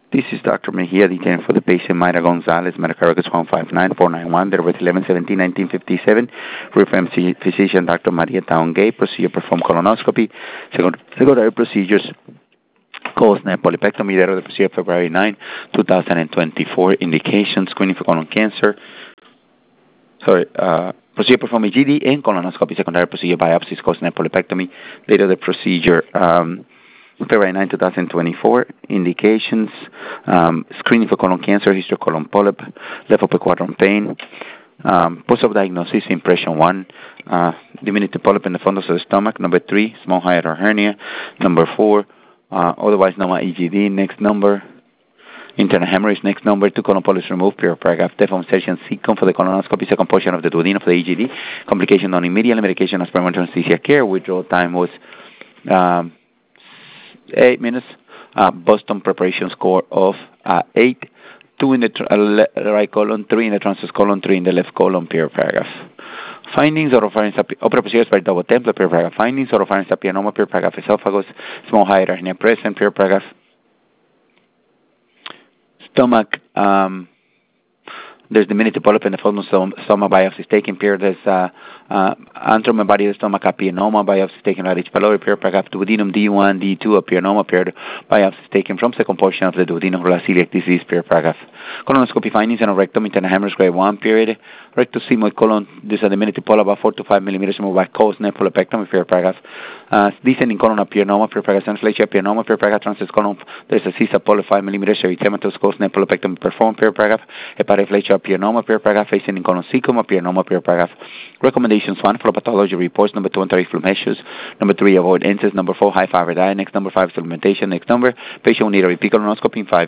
This is Dr. Mejia, detailing for the patient Mayra Gonzalez, medical records 159-491, date of birth 11/17/1957. Reference physician Dr. Maria Town Gay, procedure performed colonoscopy. Secondary procedures, co-SNP polypectomy, date of the procedure February 9, 2024. Indication, screening for colon cancer. Procedure performed EGD and colonoscopy. Secondary procedure biopsies, co-SNP polypectomy, date of the procedure February 9, 2024. Indications, screening for colon cancer, history of colon polyp, left upper quadrant pain, post-op diagnosis, impression 1, diminutive polyp in the fundus of the stomach. Number 3, small hiatal hernia. Number 4, otherwise known as EGD. Next number, internal hemorrhage. Next number, 2 colon polyps removed, paragraph, Teflon insertion, second for the colonoscopy, second portion of the duodenum for the EGD. Complication non immediately, medication as permanent anesthesia care. Withdrawal time was 8 minutes. Boston preparation score of 8. 2 in the right colon, 3 in the transverse colon, 3 in the left colon, paragraph. Findings, oropharynx, opera procedures by double template, paragraph. Findings, oropharynx papilloma, paragraph. Esophagus, small hiatal hernia present, paragraph. Stomach, there's diminutive polyp in the fundus stomach, biopsy is taken, there's antrum body of the stomach, papilloma, biopsy is taken, right H. pylori, paragraph. Duodenum D1, D2, a papilloma, biopsy is taken from second portion of the duodenum, celiac disease, paragraph. Colonoscopy findings and rectum, internal hemorrhage, grade 1, period. Rectosigmoid colon, this is a diminutive polyp about 4 to 5 millimeters removed by co-SNP polypectomy, paragraph. Descending colon, papilloma, paragraph. Translation, papilloma, paragraph. Transverse colon, there's a CISA polyp 5 millimeters, erythematous, co-SNP polypectomy performed, paragraph. Hepatoflexia, papilloma, paragraph. Ascending colon, cecum, papilloma, paragraph. Recommendations: 1, for pathology reports. Number 2, anti-reflux measures. Number 3, avoid incest. Number 4, high fiber diet. Next number 5, supplementation. Next number, patient will need a repeat colonoscopy in 5